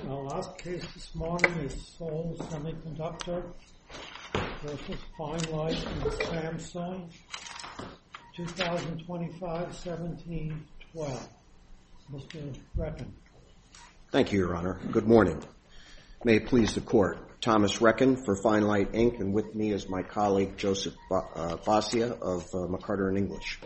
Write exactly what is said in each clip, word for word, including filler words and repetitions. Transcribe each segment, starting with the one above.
Our last case this morning is Seoul Semiconductor versus Finelight and Samsung, twenty twenty-five, seventeen twelve. Mister Reckon. Thank you, Your Honor. Good morning. May it please the Court. Thomas Reckon for Finelight, Incorporated, and with me is my colleague Joseph Basia of uh, McCarter and English.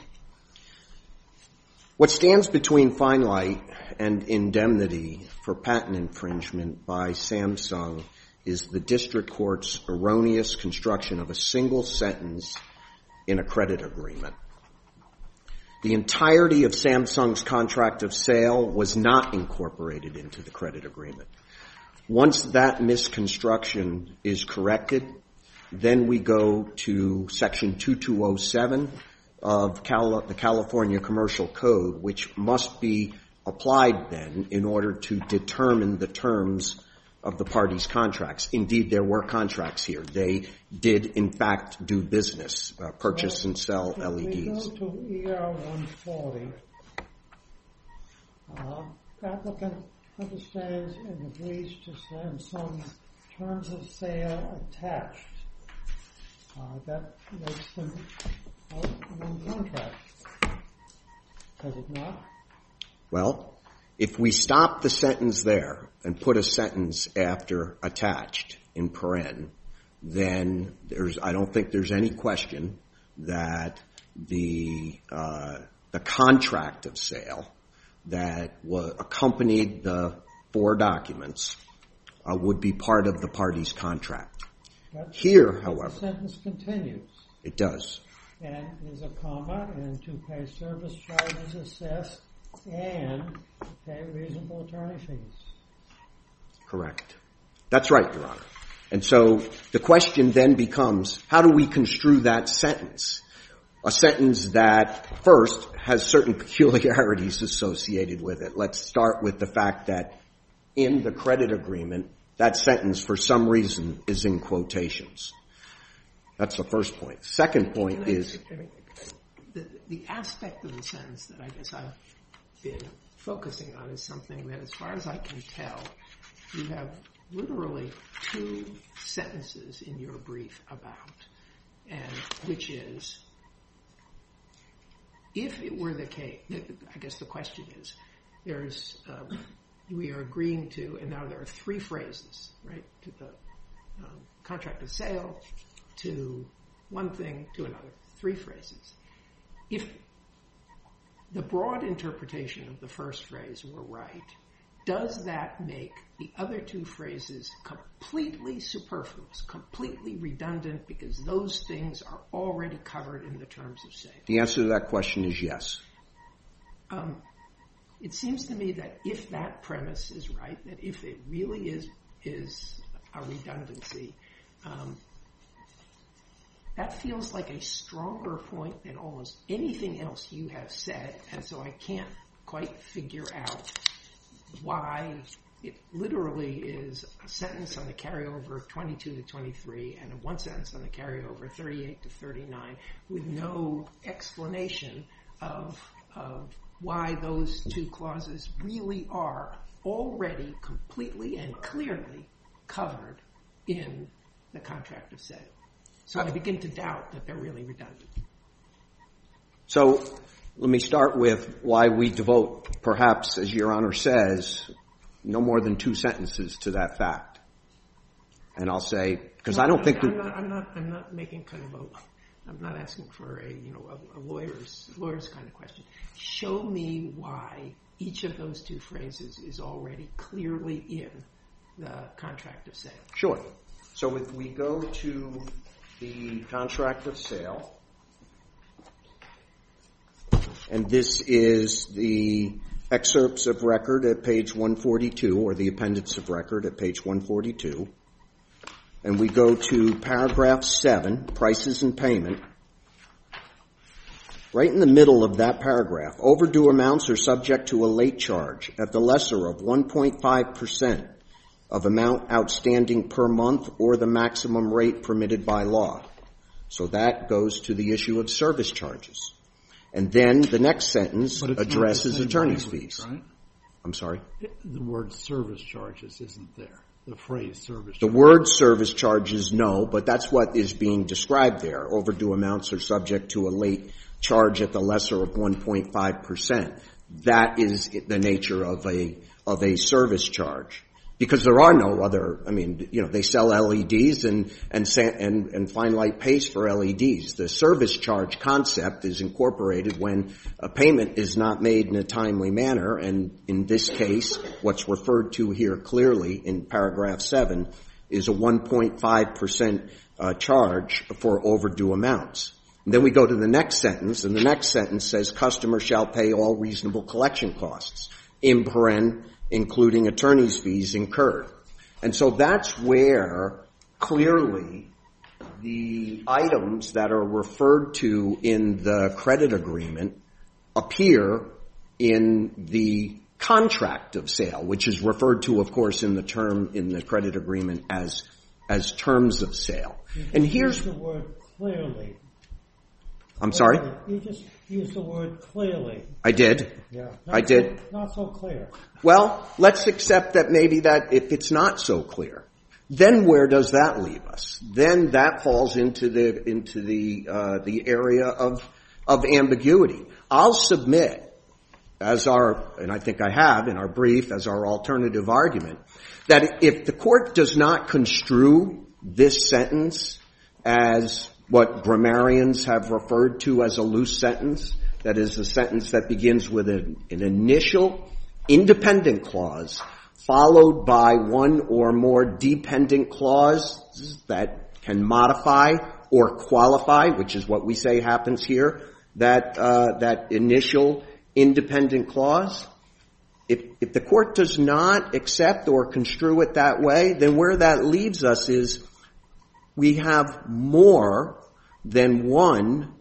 What stands between Finelight and indemnity for patent infringement by Samsung is the district court's erroneous construction of a single sentence in a credit agreement. The entirety of Samsung's contract of sale was not incorporated into the credit agreement. Once that misconstruction is corrected, then we go to Section twenty-two oh seven of Cal- the California Commercial Code, which must be applied then in order to determine the terms of the parties' contracts. Indeed, there were contracts here. They did, in fact, do business, uh, purchase so and sell L E Ds. We go to E R one forty. Uh, applicant understands and agrees to Samsung's terms of sale attached. Uh, that makes them out one contract. Does it not? Well, if we stop the sentence there and put a sentence after attached in paren, then there's, I don't think there's any question that the, uh, the contract of sale that was accompanied the four documents uh, would be part of the party's contract. But Here, however, the sentence continues. It does. And there's a comma, and to pay service charges assessed and to pay reasonable attorney fees. Correct. That's right, Your Honor. And so the question then becomes, how do we construe that sentence? A sentence that, first, has certain peculiarities associated with it. Let's start with the fact that in the credit agreement, that sentence, for some reason, is in quotations. That's the first point. Second point is... The, the aspect of the sentence that I guess I've been focusing on is something that, as far as I can tell, you have literally two sentences in your brief about, and which is, if it were the case, I guess the question is, there's, um, we are agreeing to, and now there are three phrases, right, to the um, contract of sale, to one thing, to another, three phrases. If the broad interpretation of the first phrase were right, does that make the other two phrases completely superfluous, completely redundant, because those things are already covered in the terms of sale? The answer to that question is yes. Um, it seems to me that if that premise is right, that if it really is is a redundancy, um, that feels like a stronger point than almost anything else you have said, and so I can't quite figure out why it literally is a sentence on the carryover twenty-two to twenty-three and a one sentence on the carryover thirty-eight to thirty-nine with no explanation of, of why those two clauses really are already completely and clearly covered in the contract of sale. So I begin to doubt that they're really redundant. So let me start with why we devote, perhaps, as Your Honor says, no more than two sentences to that fact. And I'll say, because no, I don't I'm, think I'm that... Not, I'm not, I'm not making kind of a, I'm not asking for a, you know, a, a lawyer's, lawyer's kind of question. Show me why each of those two phrases is already clearly in the contract of sale. Sure. So if we go to the contract of sale, and this is the excerpts of record at page one forty-two, or the appendix of record at page one forty-two, and we go to paragraph seven, prices and payment, right in the middle of that paragraph, overdue amounts are subject to a late charge at the lesser of one point five percent of amount outstanding per month or the maximum rate permitted by law. So that goes to the issue of service charges. And then the next sentence addresses attorney's fees. Right? I'm sorry? The word service charges isn't there. The phrase service charges. The word service charges, no, but that's what is being described there. Overdue amounts are subject to a late charge at the lesser of one point five percent. That is the nature of a of a service charge. Because there are no other, I mean, you know, they sell L E Ds and, and, and, and fine light paste for L E Ds. The service charge concept is incorporated when a payment is not made in a timely manner, and in this case, what's referred to here clearly in paragraph seven is a one point five percent uh, charge for overdue amounts. And then we go to the next sentence, and the next sentence says, customer shall pay all reasonable collection costs, in paren, including attorney's fees incurred. And so that's where clearly the items that are referred to in the credit agreement appear in the contract of sale, which is referred to, of course, in the term in the credit agreement as as terms of sale. You and here's the word clearly. I'm sorry? You just used the word clearly. I did. Yeah. I did. So, not so clear. Well, let's accept that maybe that if it's not so clear, then where does that leave us? Then that falls into the into the uh, the area of of ambiguity. I'll submit as our, and I think I have in our brief as our alternative argument, that if the court does not construe this sentence as what grammarians have referred to as a loose sentence, that is a sentence that begins with an, an initial independent clause followed by one or more dependent clauses that can modify or qualify, which is what we say happens here, that uh, that initial independent clause. If, if the court does not accept or construe it that way, then where that leaves us is we have more than one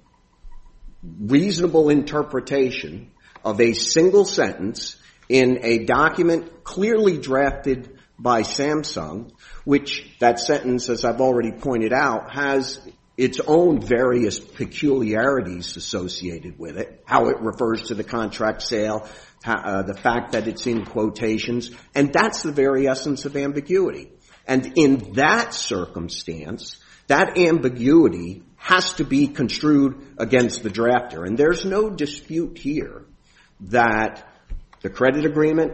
reasonable interpretation of a single sentence in a document clearly drafted by Samsung, which that sentence, as I've already pointed out, has its own various peculiarities associated with it, how it refers to the contract sale, uh, the fact that it's in quotations, and that's the very essence of ambiguity. And in that circumstance, that ambiguity has to be construed against the drafter. And there's no dispute here that the credit agreement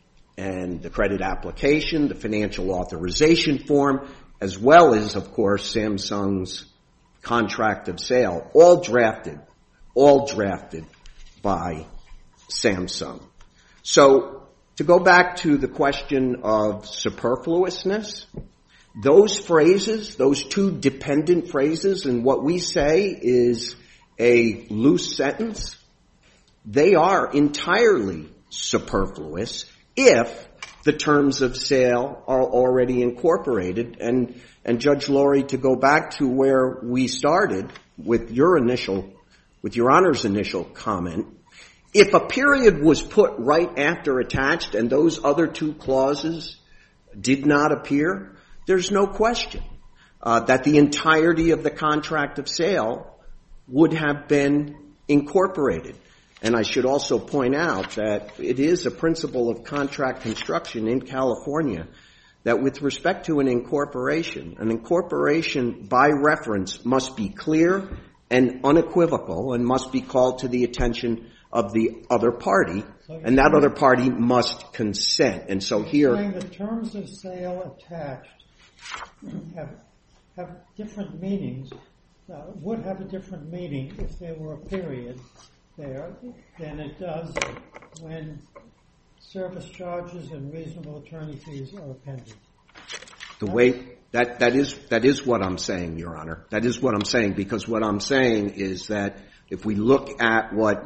and the credit application, the financial authorization form, as well as, of course, Samsung's contract of sale, all drafted, all drafted by Samsung. So to go back to the question of superfluousness, those phrases, those two dependent phrases, and what we say is a loose sentence, they are entirely superfluous if the terms of sale are already incorporated. And, and Judge Laurie, to go back to where we started with your initial, with your Honor's initial comment, if a period was put right after attached and those other two clauses did not appear, there's no question uh, that the entirety of the contract of sale would have been incorporated. And I should also point out that it is a principle of contract construction in California that with respect to an incorporation, an incorporation by reference must be clear and unequivocal and must be called to the attention of the other party, and that other party must consent. And so here, saying the terms of sale attached have have different meanings, uh, would have a different meaning if there were a period there than it does when service charges and reasonable attorney fees are appended. The way that that is that is what I'm saying, Your Honor. That is what I'm saying, because what I'm saying is that if we look at what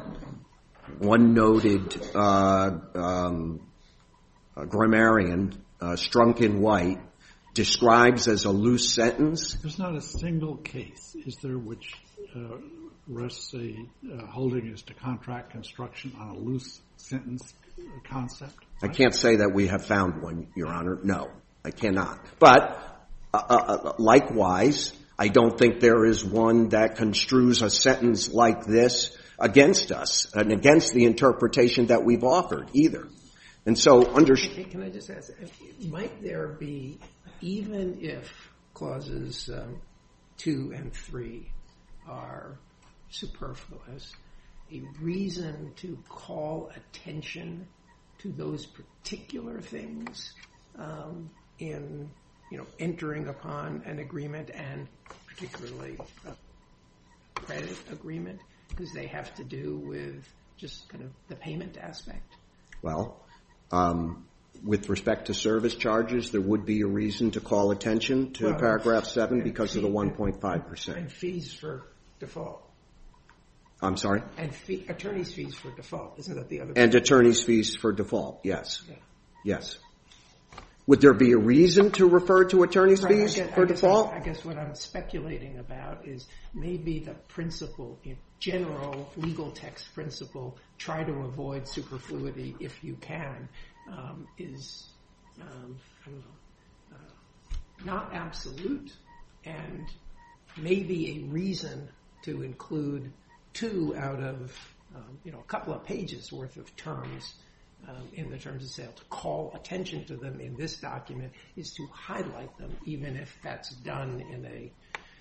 one noted uh, um, uh, grammarian, uh, Strunken White, describes as a loose sentence. There's not a single case, is there, which uh, rests a uh, holding as to contract construction on a loose sentence concept? I can't say that we have found one, Your Honor. No, I cannot. But uh, uh, likewise, I don't think there is one that construes a sentence like this against us and against the interpretation that we've offered either. And so under... Can I just ask, might there be, even if clauses um, two and three are superfluous, a reason to call attention to those particular things um, in, you know, entering upon an agreement, and particularly a credit agreement, because they have to do with just kind of the payment aspect? Well, um, with respect to service charges, there would be a reason to call attention to well, paragraph seven because fee, of the one point five percent. And fees for default. I'm sorry? And fee, attorney's fees for default. Isn't that the other? And attorney's fees for default, yes. Yeah. Yes. Would there be a reason to refer to attorney's right, fees I guess, for I guess default? I guess what I'm speculating about is maybe the principle, in general legal text principle, try to avoid superfluity if you can, um, is um, I don't know, uh, not absolute, and maybe a reason to include two out of um, you know a couple of pages worth of terms um, in the terms of sale. To call attention to them in this document is to highlight them, even if that's done in a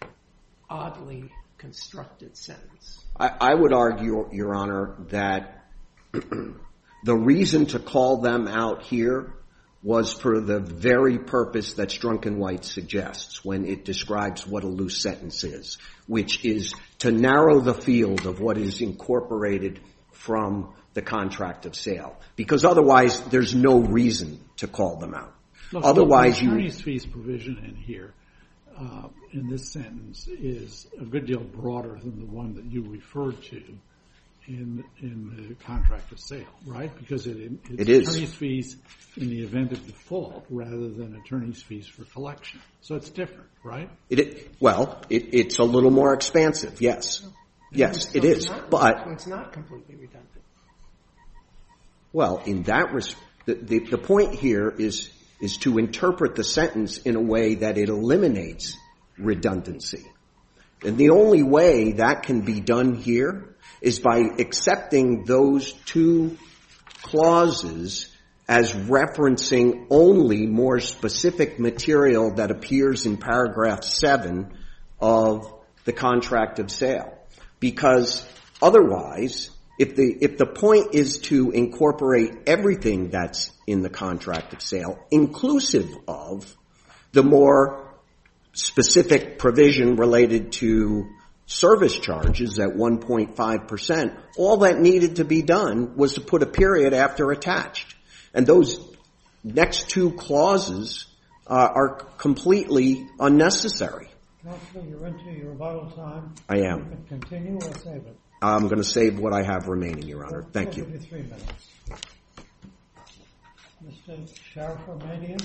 oddly constructed sentence. I, I would argue, Your Honor, that the reason to call them out here was for the very purpose that Strunk and White suggests when it describes what a loose sentence is, which is to narrow the field of what is incorporated from the contract of sale. Because otherwise, there's no reason to call them out. Look, otherwise, the you... attorney's fees provision in here, uh, in this sentence, is a good deal broader than the one that you referred to in in the contract of sale, right? Because it, it's it is. attorney's fees in the event of default rather than attorney's fees for collection. So it's different, right? It, it well, it, it's a little more expansive, yes. Yes, So it it's is. not, But, so it's not completely redundant. well, in that res- the, the, the point here is is to interpret the sentence in a way that it eliminates redundancy. And the only way that can be done here is by accepting those two clauses as referencing only more specific material that appears in paragraph seven of the contract of sale. Because otherwise, if the, if the point is to incorporate everything that's in the contract of sale, inclusive of the more specific provision related to service charges at one point five percent, all that needed to be done was to put a period after attached. And those next two clauses uh, are completely unnecessary. Counselor, you're into your rebuttal time. I am. You can continue or save it. I'm going to save what I have remaining, Your Honor. We'll, Thank we'll you. Give you three minutes. Mister Sharifamadian.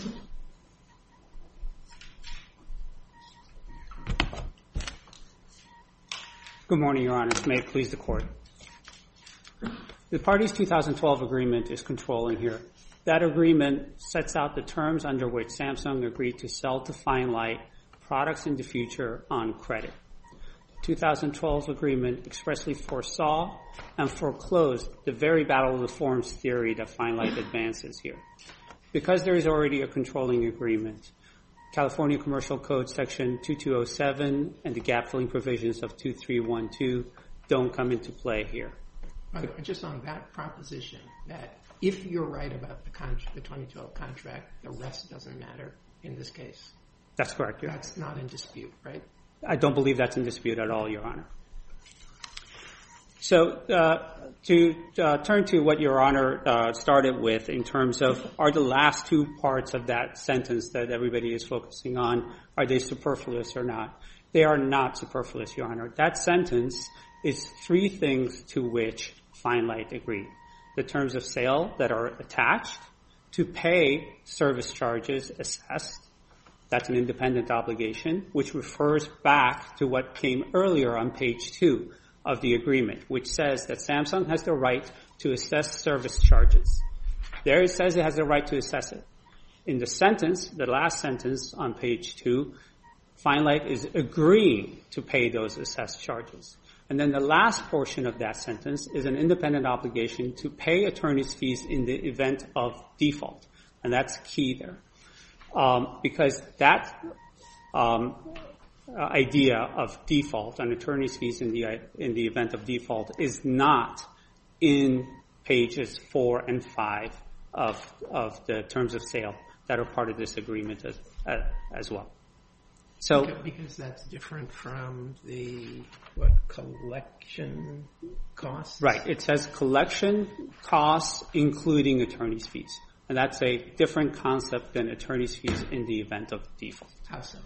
Good morning, Your Honor. May it please the Court. The parties' two thousand twelve agreement is controlling here. That agreement sets out the terms under which Samsung agreed to sell to FineLight products in the future on credit. The two thousand twelve agreement expressly foresaw and foreclosed the very battle of the forms theory that FineLight advances here. Because there is already a controlling agreement, California Commercial Code Section two two oh seven and the gap filling provisions of two three one two don't come into play here. But just on that proposition, that if you're right about the, con- the twenty twelve contract, the rest doesn't matter in this case. That's correct, Your Honor. That's not in dispute, right? I don't believe that's in dispute at all, Your Honor. So uh, to uh, turn to what Your Honor uh, started with in terms of are the last two parts of that sentence that everybody is focusing on, are they superfluous or not? They are not superfluous, Your Honor. That sentence is three things to which FineLight agreed. The terms of sale that are attached, to pay service charges assessed. That's an independent obligation, which refers back to what came earlier on page two of the agreement, which says that Samsung has the right to assess service charges. There it says it has the right to assess it. In the sentence, the last sentence on page two, FineLight is agreeing to pay those assessed charges. And then the last portion of that sentence is an independent obligation to pay attorney's fees in the event of default. And that's key there. Um, because that um, idea of default on attorney's fees in the in the event of default is not in pages four and five of of the terms of sale that are part of this agreement as, uh, as well. So because that's different from the what collection costs? Right. It says collection costs including attorney's fees. And that's a different concept than attorney's fees in the event of default. How so?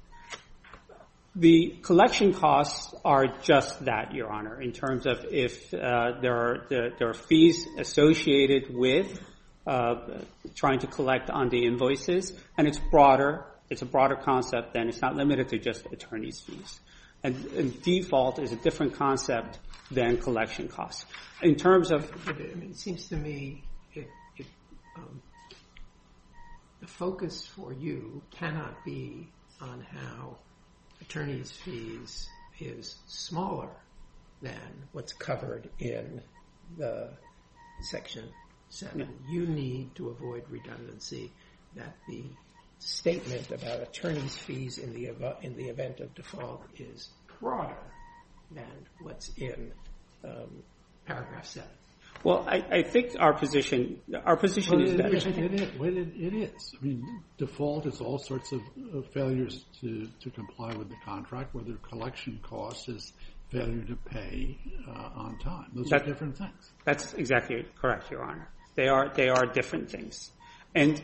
The collection costs are just that, Your Honor, in terms of if uh, there are there, there are fees associated with uh, trying to collect on the invoices, and it's broader. It's a broader concept than it's not limited to just attorney's fees. And, and default is a different concept than collection costs. In terms of, I mean, it seems to me it, it, um, the focus for you cannot be on how attorney's fees is smaller than what's covered in the section seven. Yeah. You need to avoid redundancy that the statement about attorney's fees in the ev- in the event of default is broader than what's in um, paragraph seven. Well, I, I think our position, our position well, is it, that it, it, it, it, it is. I mean, default is all sorts of uh, failures to, to comply with the contract, whether collection costs is failure to pay uh, on time. Those that, are different things. That's exactly correct, Your Honor. They are they are different things. And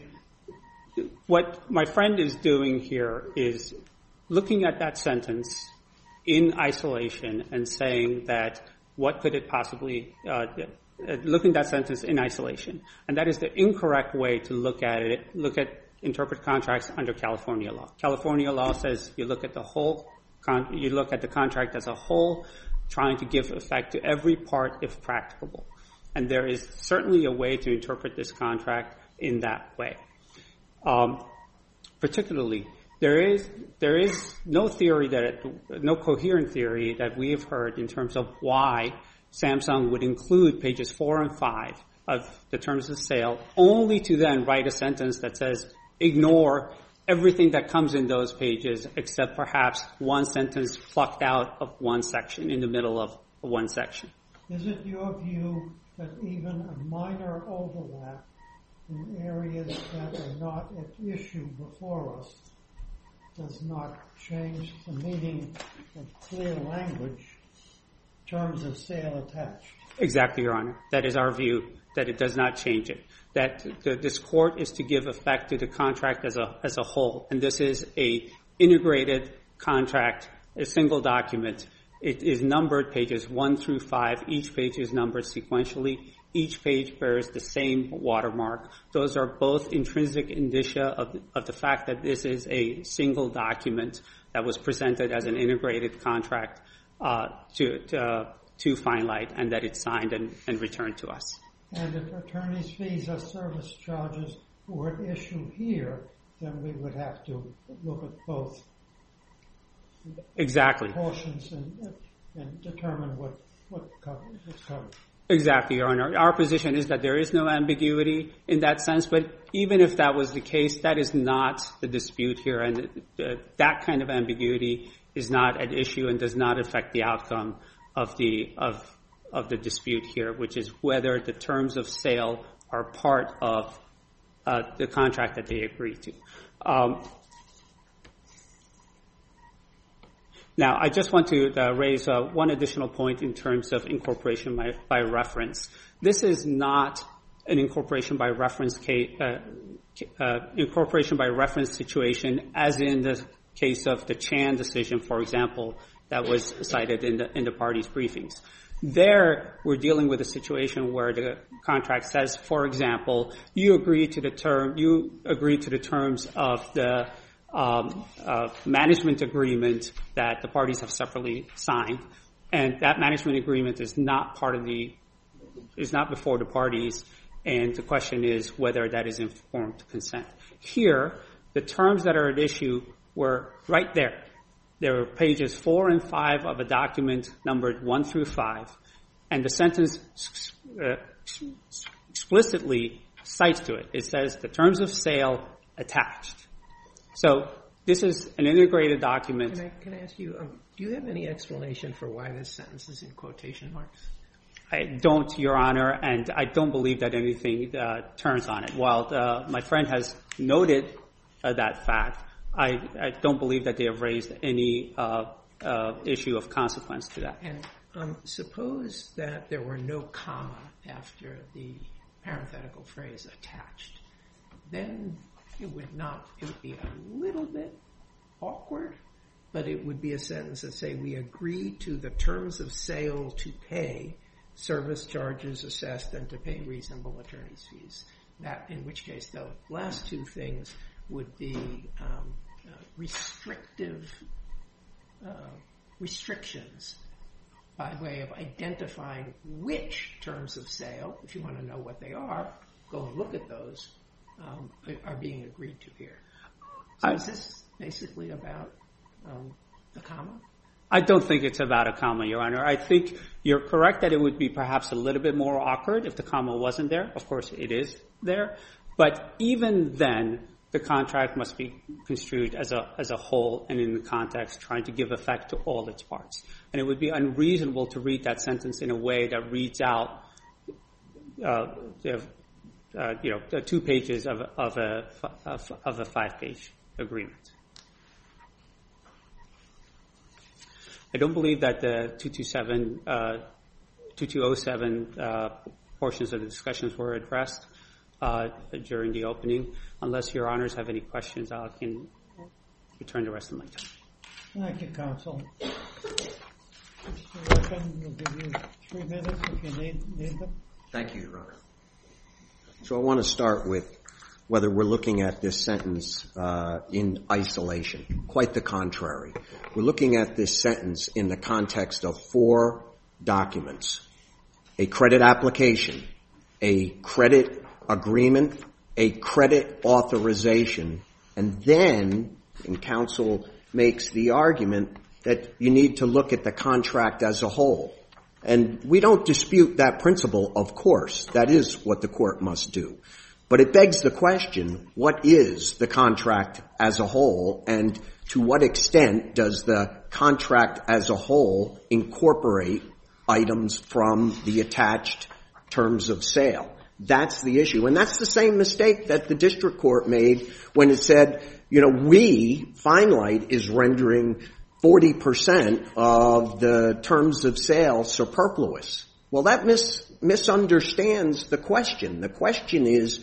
what my friend is doing here is looking at that sentence in isolation and saying that what could it possibly uh, looking at that sentence in isolation. And that is the incorrect way to look at it, look at interpret contracts under California law. California law says you look at the whole, con- you look at the contract as a whole, trying to give effect to every part if practicable. And there is certainly a way to interpret this contract in that way. Um, particularly, there is, there is no theory that, it, no coherent theory that we have heard in terms of why Samsung would include pages four and five of the terms of sale only to then write a sentence that says ignore everything that comes in those pages except perhaps one sentence plucked out of one section in the middle of one section. Is it your view that even a minor overlap in areas that are not at issue before us does not change the meaning of clear language, terms of sale attached? Exactly, Your Honor. That is our view, that it does not change it. That the, this court is to give effect to the contract as a as a whole, and this is a integrated contract, a single document. It is numbered pages one through five. Each page is numbered sequentially. Each page bears the same watermark. Those are both intrinsic indicia of, of the fact that this is a single document that was presented as an integrated contract uh, to to, uh, to Finelight, and that it's signed and, and returned to us. And if attorney's fees are service charges were at issue here, then we would have to look at both exactly portions and, and determine what what covered, what's covered. Exactly, Your Honor. Our position is that there is no ambiguity in that sense, but even if that was the case, that is not the dispute here, and uh, that kind of ambiguity is not at issue and does not affect the outcome of the of of the dispute here, which is whether the terms of sale are part of uh, the contract that they agree to. Um, Now, I just want to uh, raise uh, one additional point in terms of incorporation by, by reference. This is not an incorporation by reference case, uh, uh, incorporation by reference situation, as in the case of the Chan decision, for example, that was cited in the in the parties' briefings. There, we're dealing with a situation where the contract says, for example, you agree to the term, you agree to the terms of the Um, uh, management agreement that the parties have separately signed, and that management agreement is not part of the, is not before the parties, and the question is whether that is informed consent. Here, the terms that are at issue were right there. there are pages four and five of a document numbered one through five, and the sentence uh, explicitly cites to it. It says the terms of sale attached. So this is an integrated document. Can I, can I ask you, um, do you have any explanation for why this sentence is in quotation marks? I don't, Your Honor, and I don't believe that anything uh, turns on it. While uh, my friend has noted uh, that fact, I, I don't believe that they have raised any uh, uh, issue of consequence to that. And um, suppose that there were no comma after the parenthetical phrase attached. Then it would not, it would be a little bit awkward, but it would be a sentence that say, we agree to the terms of sale to pay service charges assessed and to pay reasonable attorney's fees. That, in which case, the last two things would be um, uh, restrictive uh, restrictions by way of identifying which terms of sale, if you want to know what they are, go and look at those, um, are being agreed to here. So I, is this basically about um, the comma? I don't think it's about a comma, Your Honor. I think you're correct that it would be perhaps a little bit more awkward if the comma wasn't there. Of course, it is there. But even then, the contract must be construed as a as a whole and in the context trying to give effect to all its parts. And it would be unreasonable to read that sentence in a way that reads out, uh, uh, you know, the two pages of, of a of, of a five-page agreement. I don't believe that the two two seven, uh, two two oh seven uh, portions of the discussions were addressed uh, during the opening. Unless Your Honors have any questions, I can return the rest of my time. Thank you, Counsel. Mister Rippin, we'll give you three minutes if you need, need them. Thank you, Your Honor. So I want to start with whether we're looking at this sentence uh, in isolation. Quite the contrary. We're looking at this sentence in the context of four documents: a credit application, a credit agreement, a credit authorization, and then, and counsel makes the argument that you need to look at the contract as a whole. And we don't dispute that principle, of course. That is what the court must do. But it begs the question, what is the contract as a whole, and to what extent does the contract as a whole incorporate items from the attached terms of sale? That's the issue. And that's the same mistake that the district court made when it said, you know, we, Finelight, is rendering forty percent of the terms of sale superfluous. Well, that mis- misunderstands the question. The question is,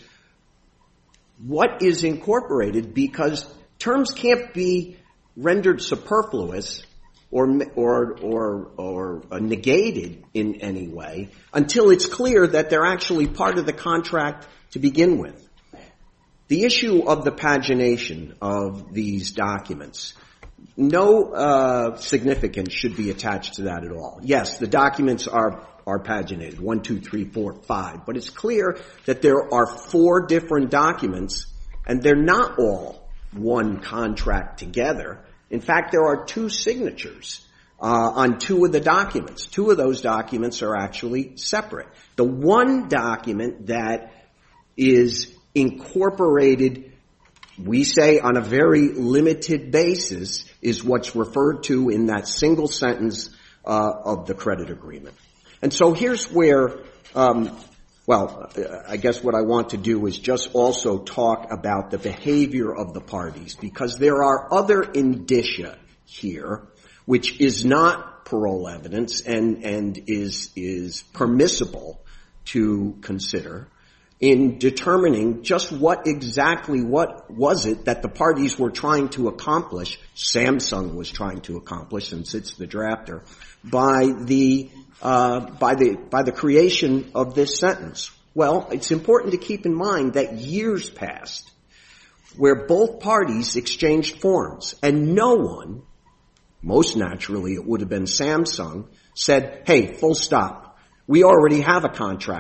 what is incorporated? Because terms can't be rendered superfluous or or or or negated in any way until it's clear that they're actually part of the contract to begin with. The issue of the pagination of these documents, no uh significance should be attached to that at all. Yes, the documents are are paginated, one, two, three, four, five, but it's clear that there are four different documents, and they're not all one contract together. In fact, there are two signatures uh on two of the documents. Two of those documents are actually separate. The one document that is incorporated, we say on a very limited basis, is what's referred to in that single sentence uh of the credit agreement. And so here's where, um well, I guess what I want to do is just also talk about the behavior of the parties, because there are other indicia here which is not parole evidence and and is is permissible to consider in determining just what exactly what was it that the parties were trying to accomplish, Samsung was trying to accomplish since it's the drafter, by the uh by the by the creation of this sentence. Well, it's important to keep in mind that years passed where both parties exchanged forms, and no one, most naturally it would have been Samsung, said, hey, full stop, we already have a contract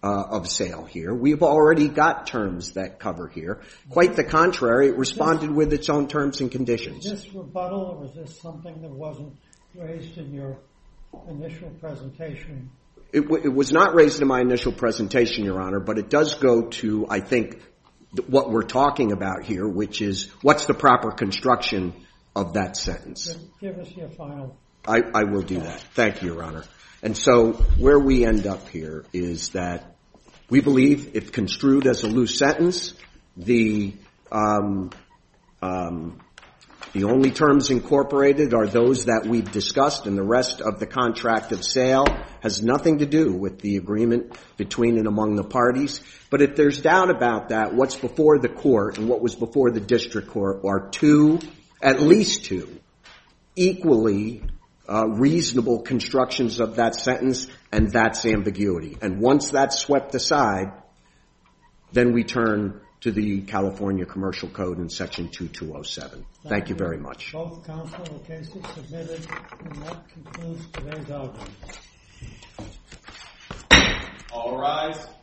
uh, of sale here. We've already got terms that cover here. Quite the contrary, it responded with its own terms and conditions. Is this rebuttal, or was this something that wasn't raised in your initial presentation? It, w- it was not raised in my initial presentation, Your Honor, but it does go to, I think, th- what we're talking about here, which is what's the proper construction of that sentence. Give, give us your final. I, I will do that. Thank you, Your Honor. And so where we end up here is that we believe, if construed as a loose sentence, the um, um, the only terms incorporated are those that we've discussed, and the rest of the contract of sale has nothing to do with the agreement between and among the parties. But if there's doubt about that, what's before the court and what was before the district court are two, at least two, equally uh, reasonable constructions of that sentence, and that's ambiguity. And once that's swept aside, then we turn to the California Commercial Code in Section two two oh seven. Thank, Thank you very much. Both counsel, the cases submitted, and that concludes today's argument. All rise.